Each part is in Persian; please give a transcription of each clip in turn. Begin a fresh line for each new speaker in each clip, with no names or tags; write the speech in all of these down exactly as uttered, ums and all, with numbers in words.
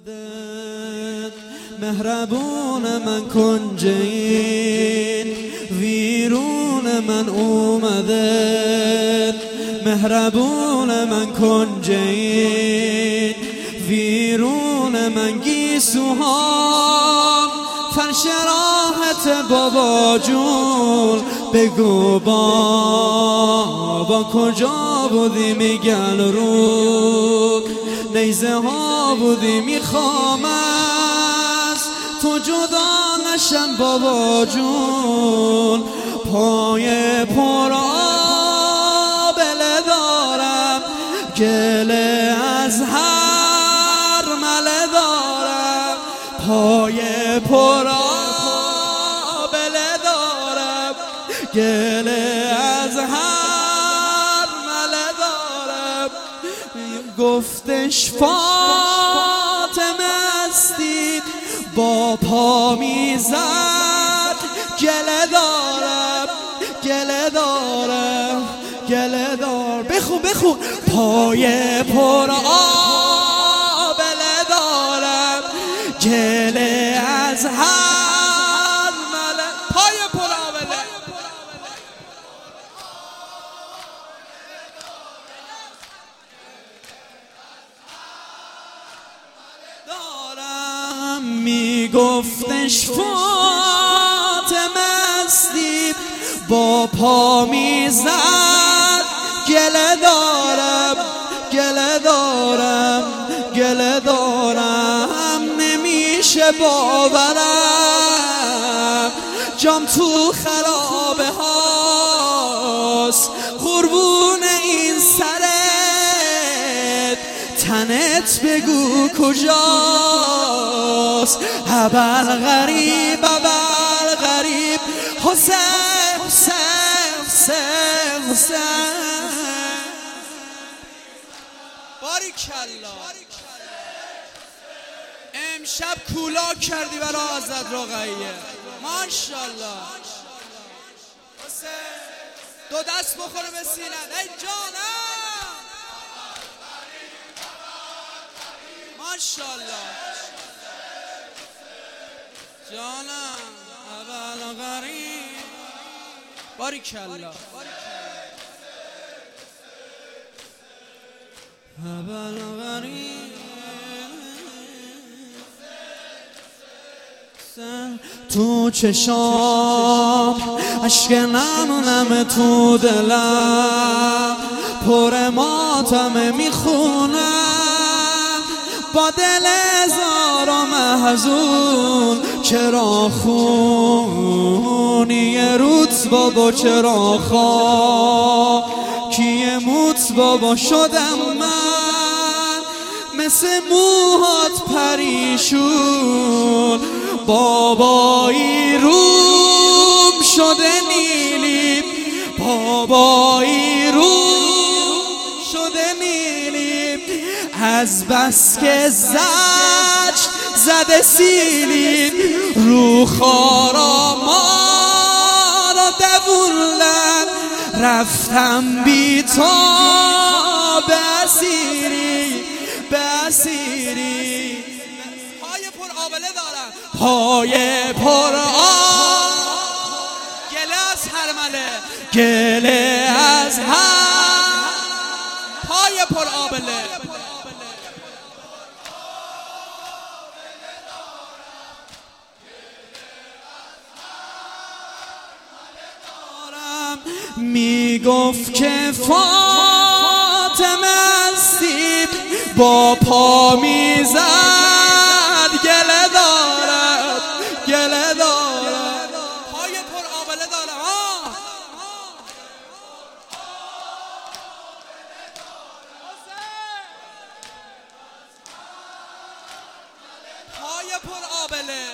اومدت مهربون من کنج این ویرون من اومدت مهربون من کنج این ویرون من گیسوها فرش راحت بابا جون بگو بابا کجا بودی میگن رو نیزه ها بودی میخوام از تو جدا نشم بابا جون پای پر آبله دارم گله از هر مله دارم پای پر آبله دارم گله از هر مله دارم گفتش فاطمه استی با پا میزد گله دارم گله دارم گله دار بخون بخون پای پر آبله دارم گله از هر مله پای پر آبله دارم میگفتش فاطمه استی با پا میزد گله دارم گله دارم گله دارم نمیشه باورم جام تو خرابه هاست قربون این سرت تنت بگو کجاست ابر غریب ابر غریب حسین حسین حسین حسین باریکالله امشب کولا کردی برای آزاد رقیه ماشاءالله حسین دو دست بخوره به سینه ای جانم ماشاءالله جانم اول غریب باریکالله اول غریب تو چشام اشک نم نم تو دلم پر ماتم میخونم با دل زار و محزون چرا خونی روت بابا چرا خاکی موت بابا شدم من مثل موهات پریشون بابایی روم شده نیلی بابایی روم شده نیلی از بس که زج زده سیلی رو خارا ما را دووندن رفتم بی تا به اسیری به اسیری پای پر آبله دارم پای پر آب گله از هر مله گله از هر پای پر آبله میگفت که فاطمه استی با پا میزد گله دارد گله دارد پای پر آبله دارم پای پر آبله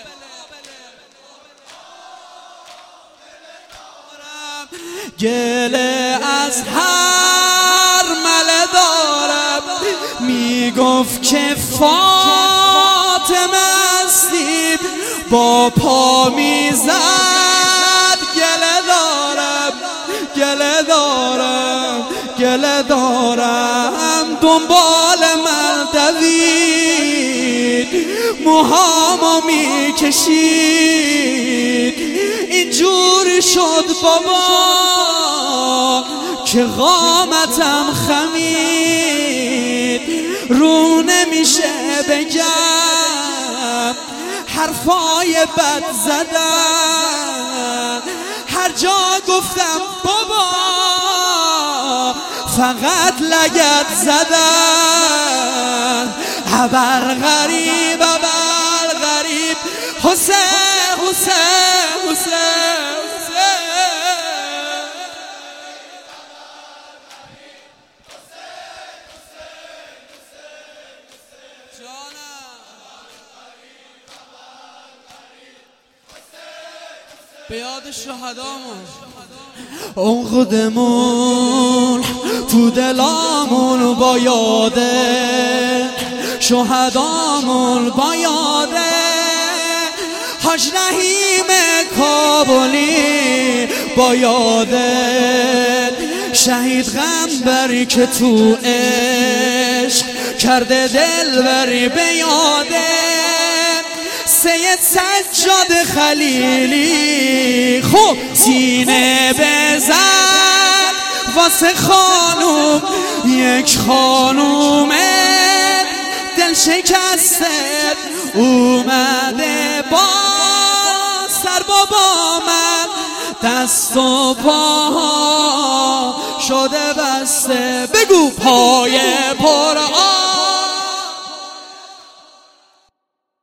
گله از هر مله دارم میگفت که فاطمه استی با پا میزد گله دارم گله دارم گله دارم دنبال من دوید موهامو میکشید اینجور شد بابا که قامتم خمید رو نمیشه بگم حرفای بد زدن هر جا گفتم بابا فقط لگد زدن ابر غریب ابر غریب حسین حسین حسین به یاد شهدامون اون خودمون تو دلامون با یاده شهدامون با یاده حاج رحیم کابلی با یاده شهید غنبری که تو عشق کرده دلبری به یاده سید سجاد خلیلی خوب سینه بزن واسه خانوم یک خانوم دل شکسته اومده با سر بابا من دست و پاها شده بسته بگو پای پر